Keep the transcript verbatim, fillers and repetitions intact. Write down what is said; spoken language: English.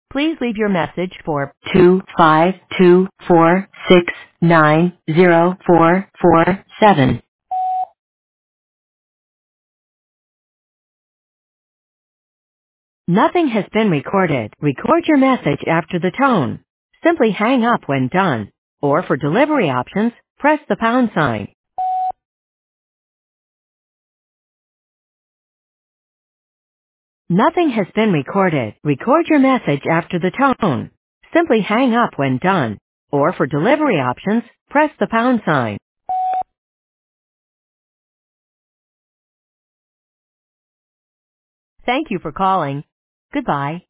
Please leave your message for two five two four six nine zero four four seven. Nothing has been recorded. Record your message after the tone. Simply hang up when done. Or for delivery options, press the pound sign. Nothing has been recorded. Record your message after the tone. Simply hang up when done. Or for delivery options, press the pound sign. Thank you for calling. Goodbye.